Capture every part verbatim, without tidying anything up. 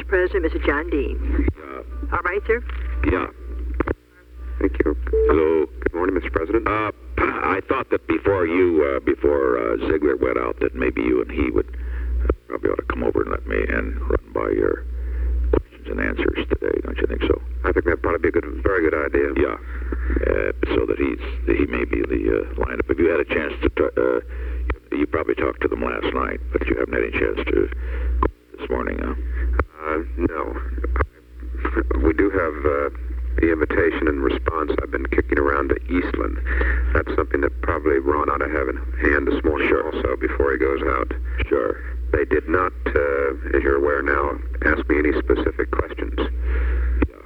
President, Mister John Dean. Uh, All right, sir? yeah. Thank you. Hello. Good morning, Mister President. Uh, I thought that before you, uh, before uh, Ziegler went out, that maybe you and he would uh, probably ought to come over and let me and run by your questions and answers today. Don't you think so? I think that'd probably be a good, very good idea. Yeah. Uh, so that he's that he may be the uh, lineup. If you had a chance to, t- uh, you, you probably talked to them last night, but you haven't had any chance to go this morning, huh? Uh, no. We do have uh, the invitation and response I've been kicking around to Eastland. That's something that probably Ron ought to have in hand this morning Sure. also before he goes out. Sure. They did not, uh, as you're aware now, ask me any specific questions. Yeah.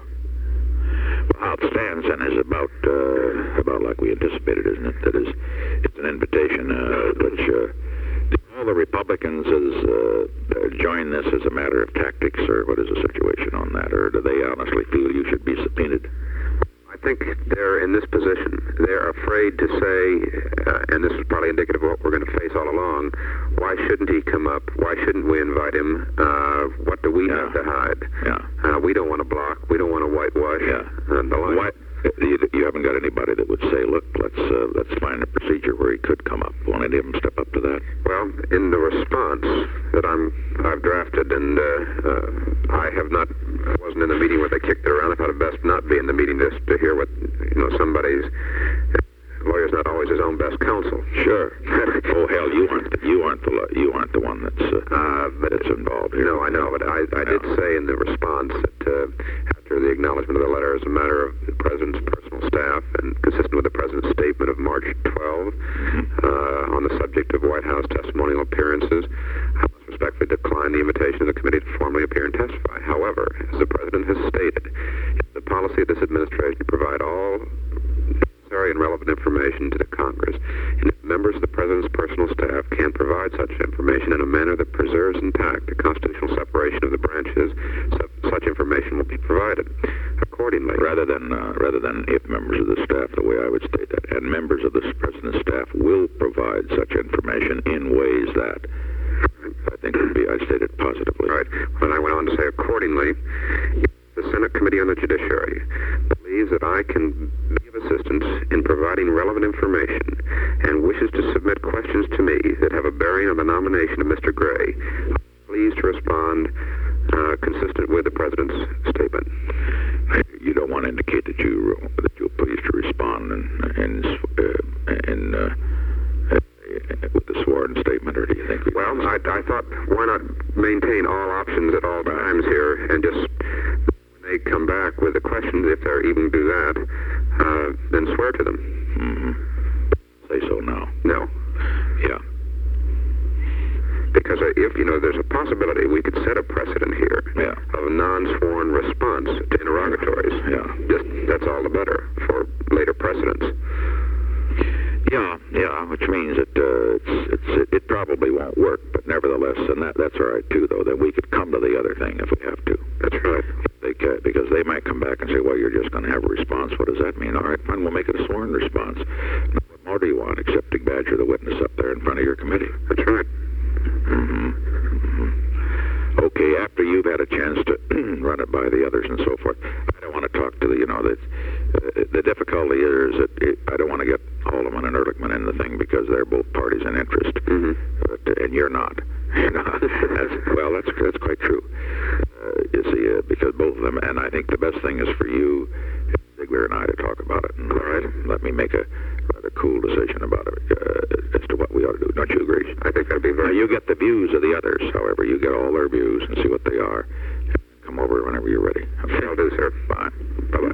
Well, how it stands then is about uh, about like we anticipated, isn't it? That is, it's an invitation uh, which uh, do all the Republicans is uh, join this as a matter of tactics, or what is the situation on that, or do they honestly feel you should be subpoenaed? I think they're in this position. They're afraid to say, uh, and this is probably indicative of what we're going to face all along, why shouldn't he come up? Why shouldn't we invite him? Uh, what do we Yeah. have to hide? Yeah. Uh, we don't want to block. We don't want to whitewash. Yeah. Uh, the line. Why, you, you haven't got anybody that would say, look, let's uh, let's find a procedure where he could come up. Won't any of them step up to that? Well, in the response that I'm, I've drafted, and uh, uh, I have not, I wasn't in the meeting where they kicked it around. I thought it best not be in the meeting just to hear what, you know, somebody's, lawyer's not always his own best counsel. Sure. Oh hell, you aren't the, you aren't the lo- you aren't the one that's uh, Uh, but that's involved here. No, I know, but I, I did Yeah. say in the response that uh, after the acknowledgement of the letter as a matter of the President's personal staff and consistent with the President's statement of March twelfth uh, on the subject of White House testimonial appearances, I must respectfully decline the invitation of the committee to formally appear and testify. However, as the President has stated, it's the policy of this administration to provide all necessary and relevant information to the Congress, and if members of the President's personal staff can provide such information in a manner that preserves intact the constitutional separation of the branches, su- such information will be provided. Accordingly, Rather than uh, rather than if members of the staff, the way I would state that, and members of the President's staff will provide such information in ways that I think would be, I stated positively. right, when I went on to say accordingly, the Senate Committee on the Judiciary believes that I can be of assistance in providing relevant information and wishes to submit questions to me that have a bearing on the nomination of Mister Gray. Please to respond uh, consistent with the President's statement. You don't want to indicate that you that you're pleased to respond and and uh, and uh, with a sworn statement, or do you think? Well, I, I thought, why not maintain all options at all times here, and just when they come back with the questions, if they're even do that, uh, then swear to them. Mm-hmm. Say so now. No. Yeah. Because if, you know, there's a possibility we could set a precedent here Yeah. of a non-sworn response to interrogatories. Yeah. Just, that's all the better for later precedents. Yeah, yeah, which means that uh, it's, it's, it, it probably won't work, but nevertheless, and that, that's all right too, though, that we could come to the other thing if we have to. That's right. They ca because they might come back and say, well, you're just going to have a response. What does that mean? All right, fine, we'll make it a sworn response. Now, what more do you want except to badger the witness up there in front of your committee? That's right. Mm-hmm. Mm-hmm. Okay, after you've had a chance to run it by the others and so forth, I don't want to talk to the, you know, the, uh, the difficulty is that it, I don't want to get Haldeman and Ehrlichman in the thing because they're both parties in interest, Mm-hmm. but, uh, and you're not. You know, that's, well, that's that's quite true. Uh, you see, uh, because both of them, and I think the best thing is for you, Ziegler and I, to talk about it, and All right. let me make a rather cool decision about it uh, as to what we ought to do. Don't you agree? I think that'd be Now, very... you get the views of the others, however. You get all their views and see what they are. Come over whenever you're ready. Okay? I'll do, sir. Fine. Bye-bye.